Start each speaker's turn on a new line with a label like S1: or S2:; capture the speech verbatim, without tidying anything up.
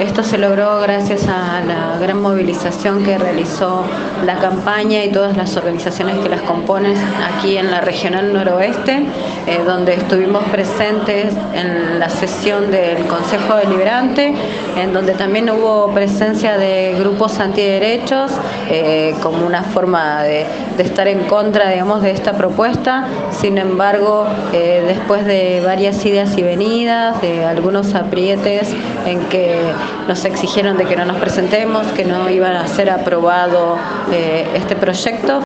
S1: Esto se logró gracias a la gran movilización que realizó la campaña y todas las organizaciones que las componen aquí en la Regional Noroeste, eh, donde estuvimos presentes en la sesión del Consejo Deliberante, en donde también hubo presencia de grupos antiderechos, eh, como una forma de, de estar en contra, digamos, de esta propuesta. Sin embargo, eh, después de varias idas y venidas, de algunos aprietes en que nos exigieron de que no nos presentemos, que no iba a ser aprobado eh, este proyecto,